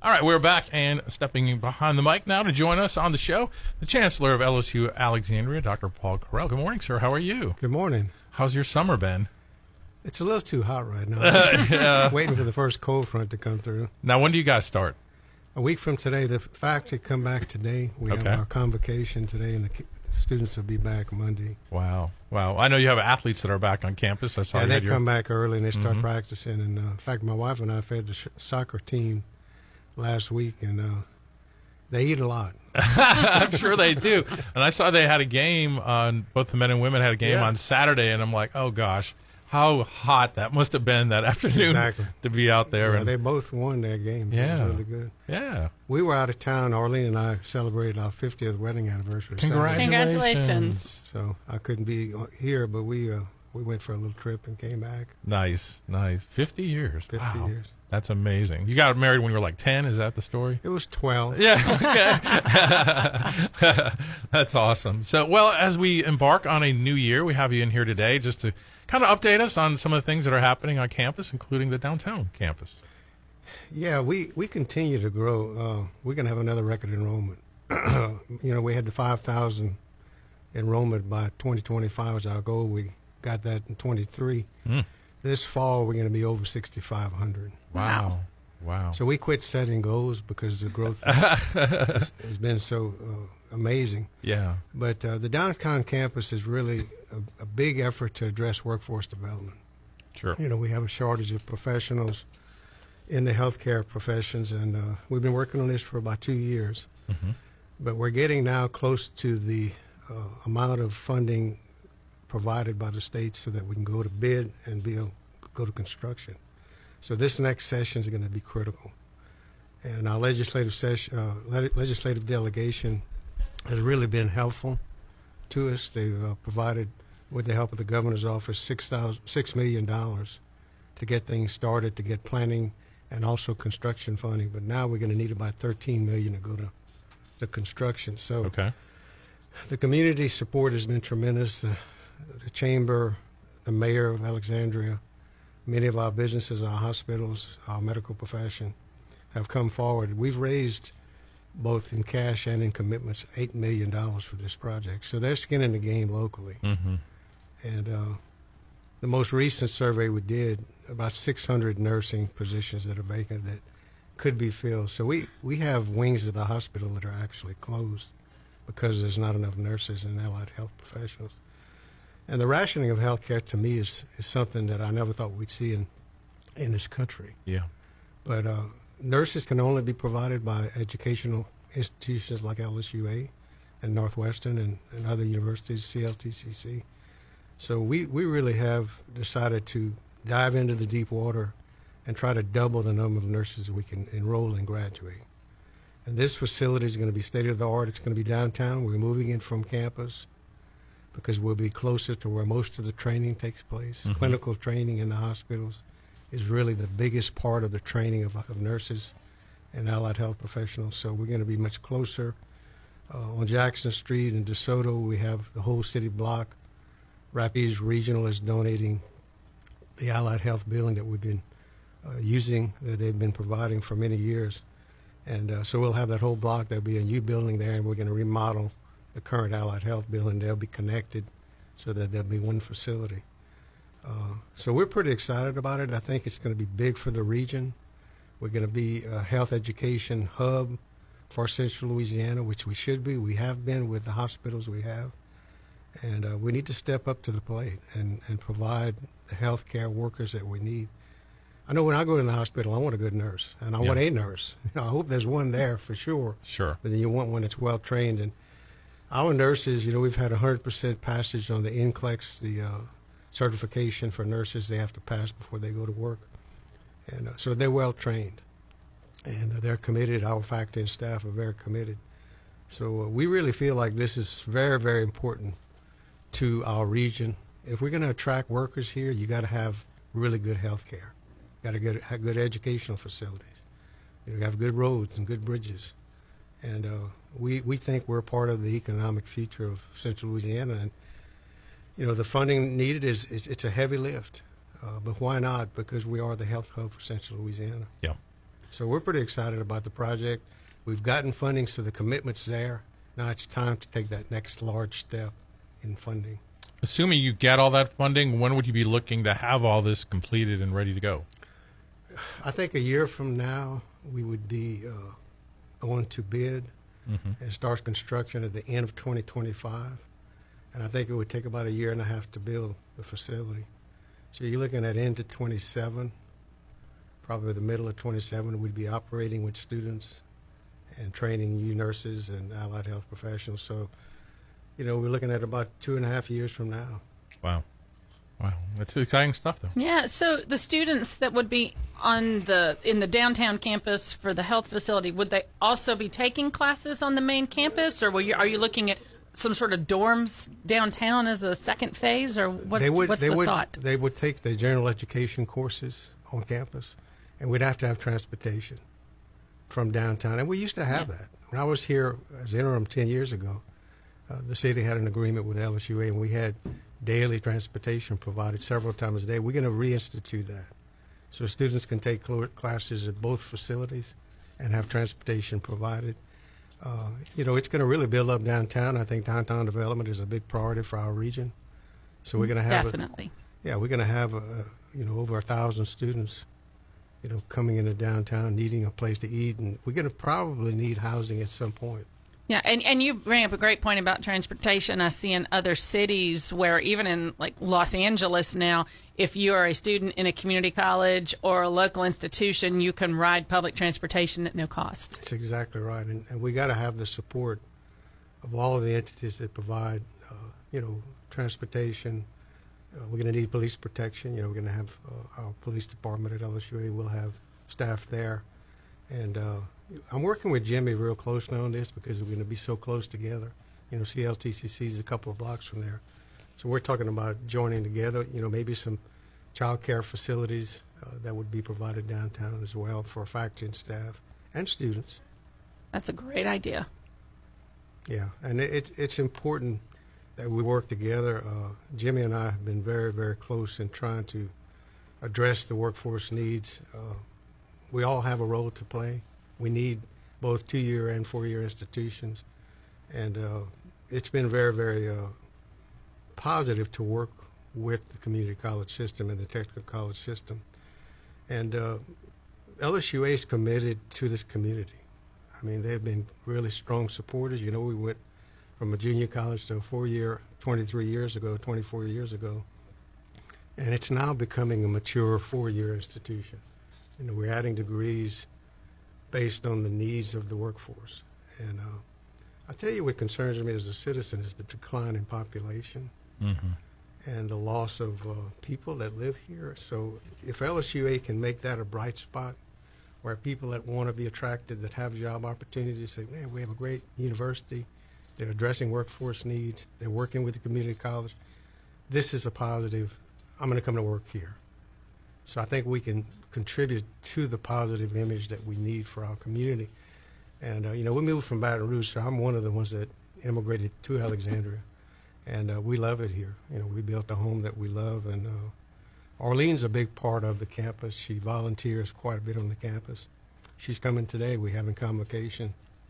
All right, we're back, and stepping behind the mic now to join us on the show, the Chancellor of LSU Alexandria, Dr. Paul Correll. Good morning, sir. How are you? Good morning. How's your summer been? It's a little too hot right now. Waiting for the first cold front to come through. Now, when do you guys start? A week from today. The faculty come back today. We have our convocation today, and the students will be back Monday. Wow. I know you have athletes that are back on campus. I saw they come back early, and they start practicing. And in fact, my wife and I fed the soccer team last week, and they eat a lot. I'm sure they do. And I saw they had a game on, both the men and women had a game on Saturday, and I'm like, oh gosh, how hot that must have been that afternoon to be out there. Yeah, and they both won their game. Yeah. It was really good. Yeah. We were out of town. Arlene and I celebrated our 50th wedding anniversary. Congratulations. So I couldn't be here, but we went for a little trip and came back. Nice. 50 years. 50 years. That's amazing. You got married when you were like 10, is that the story? It was 12. Yeah, okay. That's awesome. So, well, as we embark on a new year, we have you in here today just to kind of update us on some of the things that are happening on campus, including the downtown campus. Yeah, we continue to grow. We're going to have another record enrollment. We had the 5,000 enrollment by 2025 was our goal. We got that in 23. This fall, we're going to be over 6,500. Wow. So we quit setting goals because the growth has been so amazing. Yeah. But the downtown campus is really a big effort to address workforce development. Sure. We have a shortage of professionals in the healthcare professions, and we've been working on this for about 2 years. But we're getting now close to the amount of funding provided by the state so that we can go to bid and go to construction. So this next session is going to be critical. And our legislative delegation has really been helpful to us. They've provided, with the help of the governor's office, $6 million to get things started, to get planning and also construction funding. But now we're going to need about $13 million to go to the construction. So the community support has been tremendous. The chamber, the mayor of Alexandria, many of our businesses, our hospitals, our medical profession have come forward. We've raised, both in cash and in commitments, $8 million for this project. So they're skin in the game locally. And the most recent survey we did, about 600 nursing positions that are vacant that could be filled. So we have wings of the hospital that are actually closed because there's not enough nurses and allied health professionals. And the rationing of health care, to me, is something that I never thought we'd see in this country. Yeah. But nurses can only be provided by educational institutions like LSUA and Northwestern and other universities, CLTCC. So we really have decided to dive into the deep water and try to double the number of nurses we can enroll and graduate. And this facility is going to be state-of-the-art. It's going to be downtown. We're moving in from campus because we'll be closer to where most of the training takes place. Clinical training in the hospitals is really the biggest part of the training of nurses and allied health professionals. So we're going to be much closer. On Jackson Street in DeSoto, we have the whole city block. Rapides Regional is donating the allied health building that we've been using, that they've been providing for many years. And so we'll have that whole block. There'll be a new building there, and we're going to remodel the current allied health building. They'll be connected so that there'll be one facility. So we're pretty excited about it. I think it's going to be big for the region. We're going to be a health education hub for Central Louisiana, which we should be. We have been with the hospitals we have. And we need to step up to the plate and provide the health care workers that we need. I know when I go to the hospital, I want a good nurse, and I want a nurse. I hope there's one there for sure. Sure. But then you want one that's well-trained. And our nurses, we've had 100% passage on the NCLEX, the certification for nurses they have to pass before they go to work. And so they're well-trained, and they're committed. Our faculty and staff are very committed. So we really feel like this is very, very important to our region. If we're going to attract workers here, you got to have really good health care. Got to have good educational facilities. You have good roads and good bridges. And we think we're part of the economic future of Central Louisiana. And, the funding needed it's a heavy lift. But why not? Because we are the health hub for Central Louisiana. Yeah. So we're pretty excited about the project. We've gotten funding, so the commitment's there. Now it's time to take that next large step in funding. Assuming you get all that funding, when would you be looking to have all this completed and ready to go? I think a year from now, we would be going to bid and start construction at the end of 2025. And I think it would take about a year and a half to build the facility. So you're looking at end of 27, probably the middle of 27, we'd be operating with students and training new nurses and allied health professionals. So, we're looking at about 2.5 years from now. Wow. That's exciting stuff, though. Yeah, so the students that would be in the downtown campus for the health facility, would they also be taking classes on the main campus, or are you looking at some sort of dorms downtown as a second phase, or what's the thought? They would take the general education courses on campus, and we'd have to have transportation from downtown. And we used to have that. When I was here as interim 10 years ago, the city had an agreement with LSUA, and we had daily transportation provided several times a day. We're going to reinstitute that, so students can take classes at both facilities and have transportation provided. It's going to really build up downtown. I think downtown development is a big priority for our region. So we're going to have definitely. We're going to have over 1,000 students, coming into downtown, needing a place to eat, and we're going to probably need housing at some point. Yeah, and you bring up a great point about transportation. I see in other cities where even in like Los Angeles now, if you are a student in a community college or a local institution, you can ride public transportation at no cost. That's exactly right, and we got to have the support of all of the entities that provide, transportation. We're going to need police protection. We're going to have our police department at LSUA. We'll have staff there, and I'm working with Jimmy real closely on this because we're going to be so close together. CLTCC is a couple of blocks from there. So we're talking about joining together, maybe some child care facilities that would be provided downtown as well for faculty and staff and students. That's a great idea. Yeah, and it's important that we work together. Jimmy and I have been very, very close in trying to address the workforce needs. We all have a role to play. We need both 2-year and 4-year institutions, and it's been very, very positive to work with the community college system and the technical college system. And LSUA is committed to this community. I mean, they've been really strong supporters. We went from a junior college to a 4-year 24 years ago, and it's now becoming a mature 4-year institution. We're adding degrees based on the needs of the workforce. And I'll tell you what concerns me as a citizen is the decline in population and the loss of people that live here. So if LSUA can make that a bright spot where people that want to be attracted, that have job opportunities, say, man, we have a great university, they're addressing workforce needs, they're working with the community college, this is a positive, I'm going to come to work here. So I think we can contribute to the positive image that we need for our community. And, we moved from Baton Rouge, so I'm one of the ones that immigrated to Alexandria. And we love it here. We built a home that we love. And Arlene's a big part of the campus. She volunteers quite a bit on the campus. She's coming today. We're having convocation.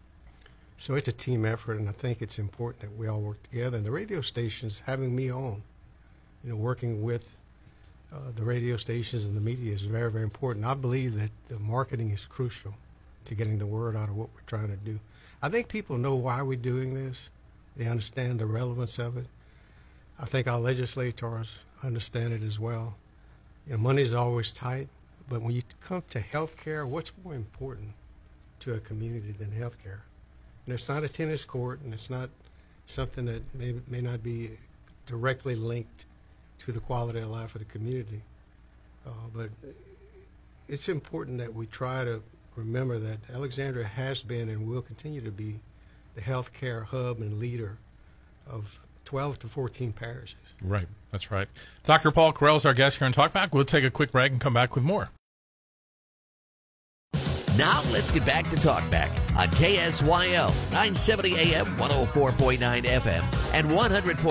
So it's a team effort, and I think it's important that we all work together. And the radio station's having me on, working with the radio stations and the media is very, very important. I believe that the marketing is crucial to getting the word out of what we're trying to do. I think people know why we're doing this. They understand the relevance of it. I think our legislators understand it as well. Money is always tight, but when you come to health care, what's more important to a community than health care? It's not a tennis court, and it's not something that may not be directly linked to the quality of life of the community. But it's important that we try to remember that Alexandria has been and will continue to be the healthcare hub and leader of 12 to 14 parishes. Right, that's right. Dr. Paul Correll is our guest here on Talkback. We'll take a quick break and come back with more. Now let's get back to Talkback on KSYL 970 AM, 104.9 FM, and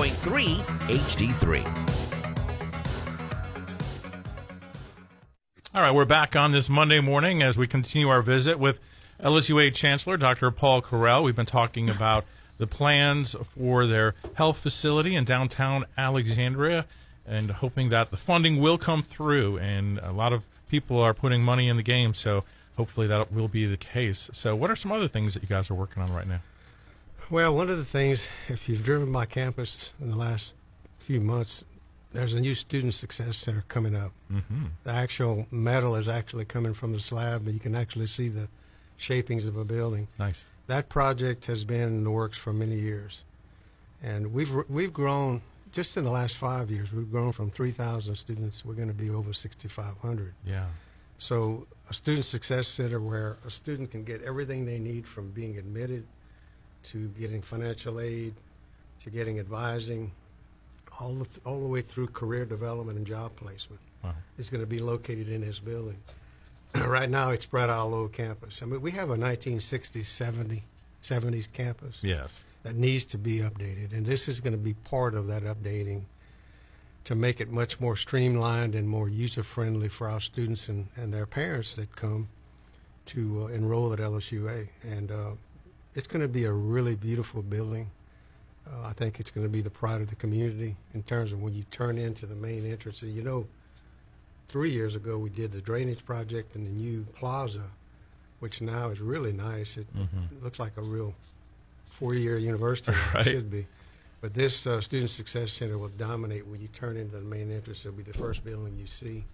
100.3 HD3. All right, we're back on this Monday morning as we continue our visit with LSUA Chancellor Dr. Paul Correll. We've been talking about the plans for their health facility in downtown Alexandria and hoping that the funding will come through. And a lot of people are putting money in the game, so hopefully that will be the case. So what are some other things that you guys are working on right now? Well, one of the things, if you've driven by campus in the last few months, there's a new Student Success Center coming up. Mm-hmm. The actual metal is actually coming from the slab, but you can actually see the shapings of a building. Nice. That project has been in the works for many years. And we've grown, just in the last 5 years, we've grown from 3,000 students, we're going to be over 6,500. Yeah. So a Student Success Center where a student can get everything they need from being admitted to getting financial aid to getting advising, all the way through career development and job placement. Wow. Is going to be located in this building. Right now, it's spread out all over campus. I mean, we have a 1960s, 70s campus Yes. that needs to be updated, and this is going to be part of that updating to make it much more streamlined and more user-friendly for our students and their parents that come to enroll at LSUA. And it's going to be a really beautiful building. I think it's going to be the pride of the community in terms of when you turn into the main entrance. And 3 years ago we did the drainage project in the new plaza, which now is really nice. It looks like a real four-year university. Right. It should be. But this Student Success Center will dominate when you turn into the main entrance. It'll be the first building you see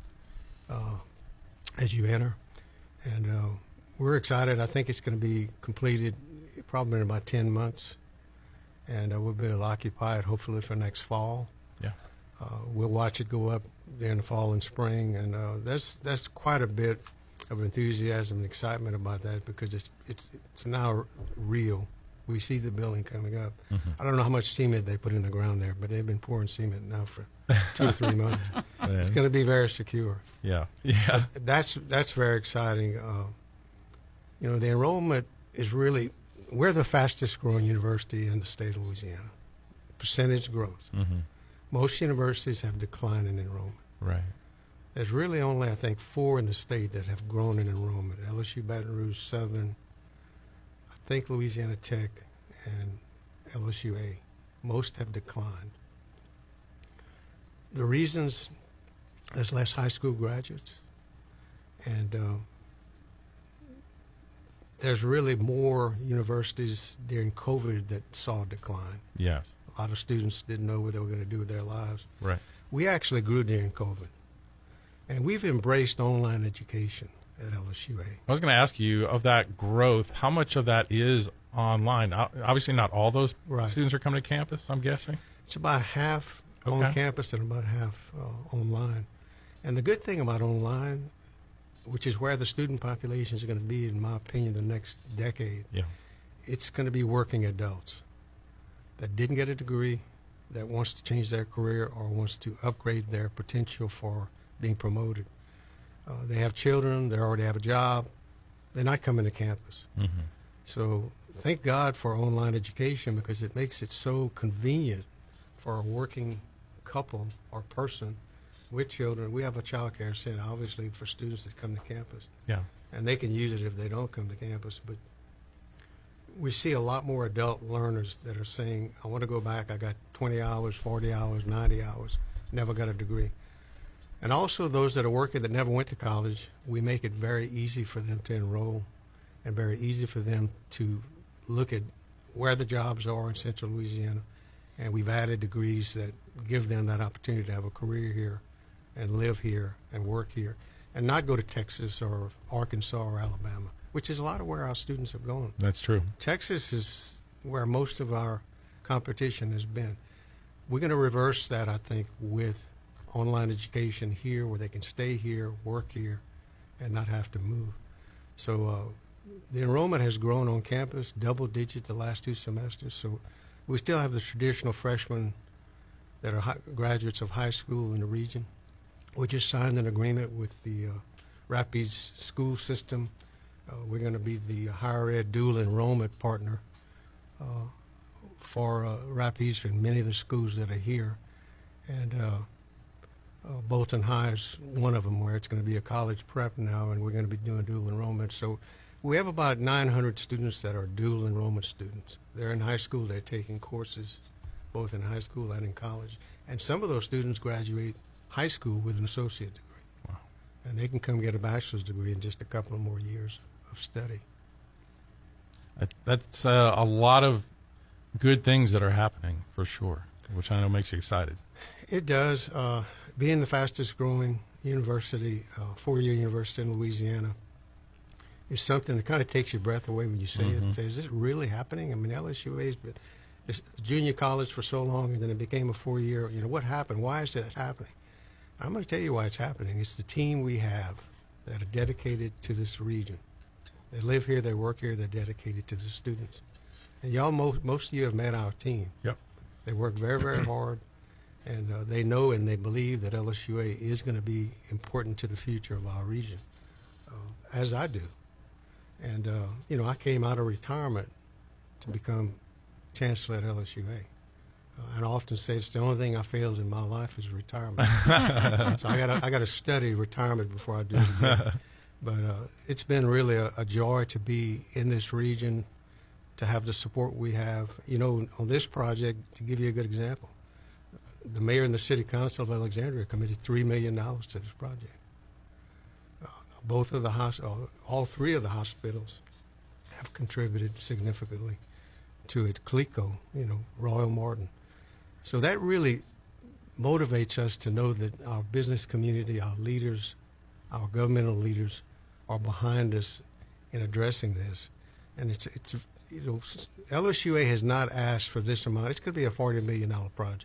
as you enter. And we're excited. I think it's going to be completed probably in about 10 months. And we'll be able to occupy it hopefully for next fall. Yeah. We'll watch it go up there in the fall and spring, and that's quite a bit of enthusiasm and excitement about that because it's now real. We see the building coming up. Mm-hmm. I don't know how much cement they put in the ground there, but they've been pouring cement now for 2 or 3 months. It's going to be very secure. Yeah. Yeah. That's very exciting. The enrollment is really. We're the fastest growing university in the state of Louisiana. Percentage growth. Mm-hmm. Most universities have declined in enrollment. Right. There's really only, I think, 4 in the state that have grown in enrollment. LSU, Baton Rouge, Southern, I think Louisiana Tech, and LSUA. Most have declined. The reasons, there's less high school graduates, and there's really more universities during COVID that saw a decline. Yes. A lot of students didn't know what they were going to do with their lives. Right. We actually grew during COVID, and we've embraced online education at LSUA. I was going to ask you, of that growth, how much of that is online? Obviously, not all those Right. students are coming to campus, I'm guessing. It's about half Okay. on campus and about half online. And the good thing about online, which is where the student populations are going to be, in my opinion, the next decade, Yeah. it's going to be working adults that didn't get a degree, that wants to change their career or wants to upgrade their potential for being promoted. They have children, they already have a job, they're not coming to campus. Mm-hmm. So thank God for online education because it makes it so convenient for a working couple or person with children. We have a child care center, obviously, for students that come to campus. Yeah. And they can use it if they don't come to campus. But we see a lot more adult learners that are saying, I want to go back. I got 20 hours, 40 hours, 90 hours, never got a degree. And also those that are working that never went to college, we make it very easy for them to enroll and very easy for them to look at where the jobs are in central Louisiana. And we've added degrees that give them that opportunity to have a career here and live here and work here and not go to Texas or Arkansas or Alabama, which is a lot of where our students have gone. That's true. Texas is where most of our competition has been. We're going to reverse that, I think, with online education here where they can stay here, work here, and not have to move. So the enrollment has grown on campus, double digit the last 2 semesters. So we still have the traditional freshmen that are graduates of high school in the region. We just signed an agreement with the Rapides school system. We're going to be the higher ed dual enrollment partner for Rapides and many of the schools that are here. And Bolton High is one of them, where it's going to be a college prep now, and we're going to be doing dual enrollment. So we have about 900 students that are dual enrollment students. They're in high school. They're taking courses both in high school and in college. And some of those students graduate high school with an associate degree. Wow. And they can come get a bachelor's degree in just a couple of more years of study. That's a lot of good things that are happening, for sure, which I know makes you excited. It does. Being the fastest growing university, four-year university in Louisiana, is something that kind of takes your breath away when you say it and say, is this really happening? I mean, LSUA's been this junior college for so long, and then it became a four-year. You know, what happened? Why is that happening? I'm going to tell you why it's happening. It's the team we have that are dedicated to this region. They live here, they work here, they're dedicated to the students. And y'all, most of you have met our team. Yep. They work very, very hard, and they know and they believe that LSUA is going to be important to the future of our region, as I do. And, you know, I came out of retirement to become chancellor at LSUA. And I often say it's the only thing I failed in my life is retirement. So I got to study retirement before I do it again. But it's been really a joy to be in this region, to have the support we have. You know, on this project, to give you a good example, the mayor and the city council of Alexandria committed $3 million to this project. All three of the hospitals have contributed significantly to it. CLECO, you know, Royal Martin. So that really motivates us to know that our business community, our leaders, our governmental leaders are behind us in addressing this. And it's you know, LSUA has not asked for this amount. It's going to be a $40 million project.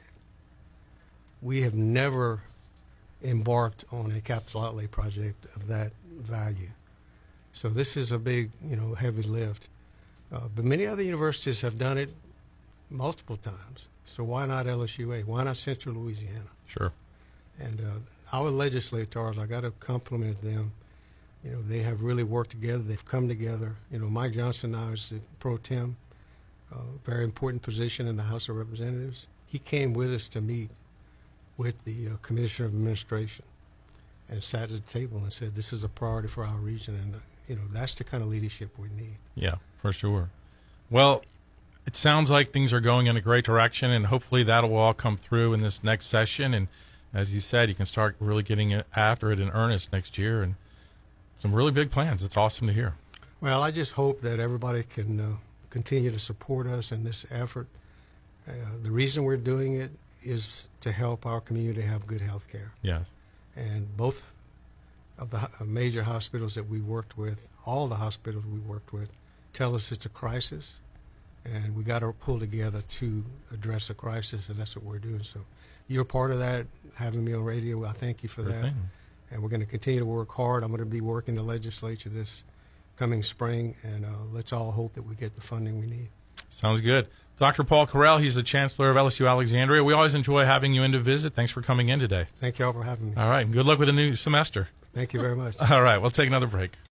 We have never embarked on a capital outlay project of that value. So this is a big, you know, heavy lift. But many other universities have done it multiple times. So why not LSUA? Why not Central Louisiana? Sure. And our legislators, I got to compliment them. You know, they have really worked together. They've come together. You know, Mike Johnson now is the pro tem, very important position in the House of Representatives. He came with us to meet with the Commissioner of Administration and sat at the table and said, this is a priority for our region. And, you know, that's the kind of leadership we need. Yeah, for sure. Well, it sounds like things are going in a great direction, and hopefully that will all come through in this next session. And as you said, you can start really getting after it in earnest next year, and some really big plans. It's awesome to hear. Well, I just hope that everybody can continue to support us in this effort. The reason we're doing it is to help our community have good health care. Yes. And both of the major hospitals that we worked with, all the hospitals we worked with, tell us it's a crisis, and we got to pull together to address a crisis, and that's what we're doing. So you're part of that, having me on radio. I thank you for Sure that. thing. And we're going to continue to work hard. I'm going to be working the legislature this coming spring, and let's all hope that we get the funding we need. Sounds good. Dr. Paul Carell, he's the Chancellor of LSU Alexandria. We always enjoy having you in to visit. Thanks for coming in today. Thank you all for having me. All right. Good luck with the new semester. Thank you very much. All right. We'll take another break.